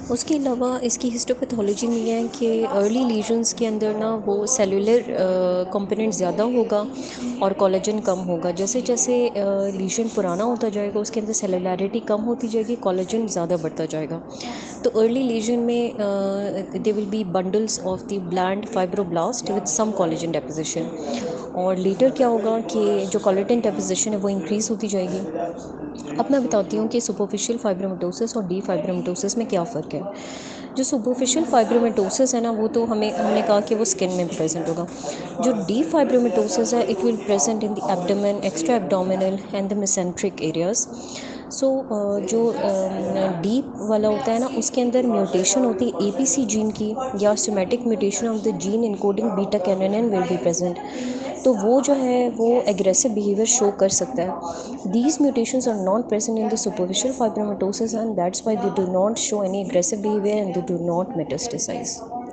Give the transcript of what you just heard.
उसके अलावा इसकी हिस्टोपैथोलॉजी में ये है कि अर्ली लीजन्स के अंदर ना वो सेलुलर कंपोनेंट ज़्यादा होगा और कोलेजन कम होगा। जैसे जैसे लीजन पुराना होता जाएगा उसके अंदर सेलुलैरिटी कम होती जाएगी, कोलेजन ज़्यादा बढ़ता जाएगा। तो अर्ली लीजन में they will be bundles of the bland fibroblast with some collagen deposition. और लेटर क्या होगा कि जो कोलेजन डेपोजिशन है वो इंक्रीज़ होती जाएगी। अब मैं बताती हूँ कि सुपरफिशियल फाइब्रोमेटोसिस और डी फाइब्रोमेटोसिस में क्या फ़र्क है। जो सुपरफिशियल फाइब्रोमेटोसिस है ना वो तो हमने कहा कि वो स्किन में प्रेजेंट होगा। जो डी फाइब्रोमेटोसिस है it will present in the abdomen, extra abdominal and the mesenteric areas. So जो डीप वाला होता है ना उसके अंदर म्यूटेशन होती है एपीसी जीन की, या somatic mutation of the gene encoding beta carotene will be present. तो वो जो है वो एग्रेसिव बिहेवियर शो कर सकता है। These mutations are not present in the superficial fibromatosis and that's why they do not show any aggressive behaviour and they do not metastasise.